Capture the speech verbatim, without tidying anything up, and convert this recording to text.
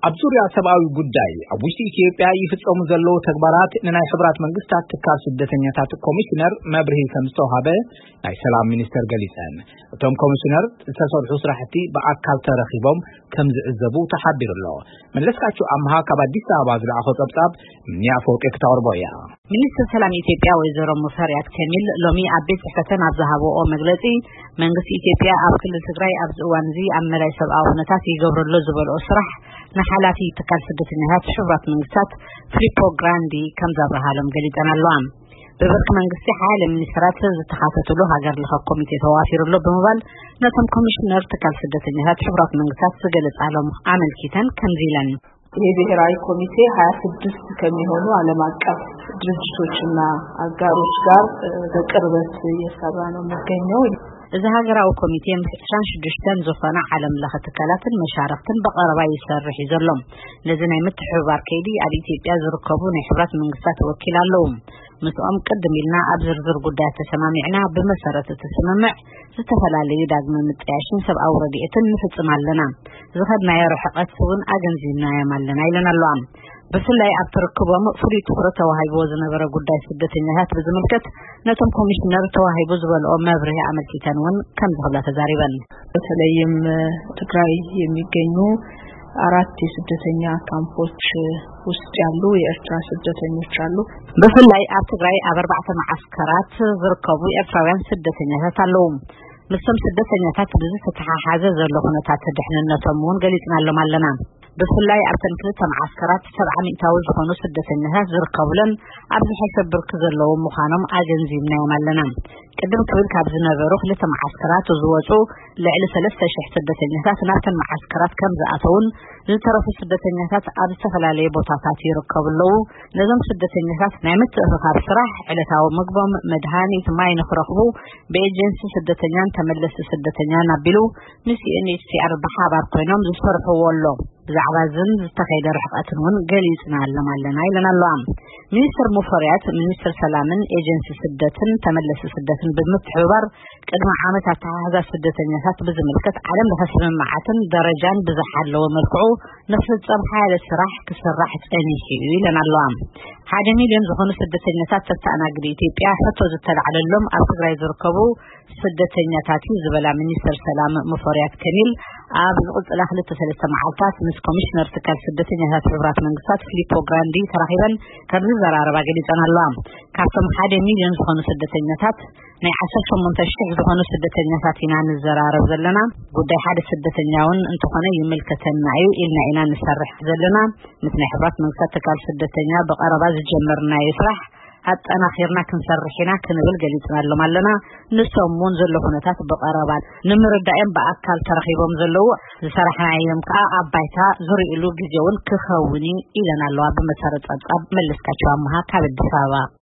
አብዙሪያ ሰብአዊ ጉዳይ አቡሽ ኢትዮጵያ ይፍጸሙ ዘለው ተግባራት እና ህብራት መንግስታት ተካስ ስደተኛታት ኮሚሽነር መብርሂ ከምስተውሃበ ናይ ሰላም ሚኒስተር ገሊጸን እቶም ኮሚሽነር ተሰርሑ ስራሕቲ በአካል ተረኺቦም ከም ዝዕዘቡ ተሓቢሩሎ መለስካቸው አምሃ ከአዲስ አበባ ዝለኣኸ ጸብጻብ ንያፎቅ ከተወርቦያ ሚኒስተር ሰላም ኢትዮጵያ ወይዘሮ ሙፈሪያት ከሚል ሎሚ አቤት ፈተና አብዛሃቦኦ መግለጺ መንግስት ኢትዮጵያ ኣብ ክልል ትግራይ ኣብ ዝዋንዚ አመላይ ሰብአዊ ሁነታት ይገብረሎ ዝበልኦ ስራሕ نحالاتي تكال سدتنهات شبرات منغستات فليبو غراندي كم زابرهالم غليطن اللوام ببرك منغستي حال منسترات زتخاصتلو هاجر لخ كوميتي توافيرلو بمبال نتم كوميشنر تكال سدتنهات شبرات منغستات سغلص علم عمل كيتن كنزيلن የብሔራዊ ኮሚቴ ሃያ ስድስት ከሚሆኑ ዓለም አቀፍ ድርጅቶችና አጋሮች ጋር በቅርበት እየሰራ ነው የሚገኘው إذا هاجروا كوميتي مستشان شدشتن زفنا عالم لها تكالات مشاركتن بقربا يسرح يزلهم لذين يمتحوا كيدي على إثيوبيا زركبون حبرات من قصات وكيل لهم مسؤوم قدم لنا أبزر زر قدات سمامعنا بمسارة التسممع ستفلالي داغ من متعشين سبع أوردية نفتم لنا زخدنا يرحقات سون أجنزينا يمالنا إلنا اللهم بس لا يعتركبهم فري تقرأ وهاي بوزنا برا قدات سدتنهات بزملكت نتم كوميشنر توهاي بوزبال أو مبره عمل كيتانون كم زغلا تزاربا بتلاقيم تقرأي يميكينو አራት የስደተኛ ካምፖች ውስጥ ያሉ የኤርትራ ስደተኞች አሉ በፍላይ ኣብ ትግራይ ኣብ አርባዕተ ማዕስከራት ዝርከቡ ኤርትራውያን ስደተኛታት አለው ምስም ስደተኛታት ብዙ ተተሓሓዘ ዘሎ ሁነታት ድሕንነቶም ውን ገሊጽናሎም ኣለና በፍላይ ኣብ ተንክልተ ማዕስከራት ሰብዓ ሚእታዊ ዝኾኑ ስደተኛታት ዝርከቡለን ኣብ ዝሕሰብርክ ዘለው ምዃኖም ኣገንዚብናዮም ኣለና ቅድም ክብል ካብ ዝነበሩ ክልተ ማዕስከራት ዝወፁ ልዕሊ ሰለስተ ሽሕ ስደተኛታት ናብተን ማዕስከራት ከም ዝኣተውን ዝተረፉ ስደተኛታት ኣብ ዝተፈላለየ ቦታታት ይርከቡለው ነዞም ስደተኛታት ናይ ምትእኽኻብ ስራሕ ዕለታዊ ምግቦም መድሃኒት ማይ ንኽረኽቡ ብኤጀንሲ ስደተኛን ተመለስቲ ስደተኛን ኣቢሉ ምስ ዩኤንኤችሲአር ብሓባር ኮይኖም ዝሰርሕዎ ኣሎ ብዛዕባ ዝን ዝተኸይደ ርሕቀትን ውን ገሊጽና ኣለና ኣለና ኢለና ኣለዋም ሚኒስተር ሙፈሪያት ሚኒስተር ሰላምን ኤጀንሲ ስደትን ተመለስቲ ስደትን ብምትሕብባር ቅድመ ዓመታት ተሓዛ ስደተኛታት ብዝምልከት ዓለም ለተስምማዓትን ደረጃን ብዝሓለወ መልክዑ ንፍጽም ሓያለ ስራሕ ክስራሕ ጸኒሑ ኢለና ኣለዋም ሓደ ሚልዮን ዝኾኑ ስደተኛታት ተስተኣናግድ ኢትዮጵያ ሕቶ ዝተለዓለሎም ኣብ ትግራይ ዝርከቡ ስደተኛታት ዝበላ ሚኒስተር ሰላም ሙፈሪያት ከሚል ኣብ ዝቕፅላ ክልተ ሰለስተ መዓልታት ምስ ኮሚሽነር ትካል ስደተኛታት ሕቡራት መንግስታት ፊሊፖ ግራንዲ ተራኺበን ከምዚ ዘራረባ ገሊጸን ኣለዋ ካብቶም ሓደ ሚልዮን ዝኾኑ ስደተኛታት ናይ ዓሰርተ ሸሞንተ ሽሕ ዝኾኑ ስደተኛታት ኢና ንዘራረብ ዘለና ጉዳይ ሓደ ስደተኛውን እንትኾነ ይምልከተና እዩ ኢልና ኢና ንሰርሕ ዘለና ምስ ናይ ሕቡራት መንግስታት ትካል ስደተኛ በቀረባ ዝጀመርናዮ ስራሕ አጣናኺርና ክንሰርሕና ክንብል ገሊጽናሎም ኣለና ንሶምውን ዘሎ ሁነታት በቀረባ ንምርዳእም በአካል ተረኺቦም ዘለው ዝሰርሕናዮም ከዓ አባይታ ዙሪኢሉ ግዜውን ክኸውን ኢለና ኣለዋ በመሰረት ጸብጻብ መለስካቸው አምሃ ካብ አዲስ አበባ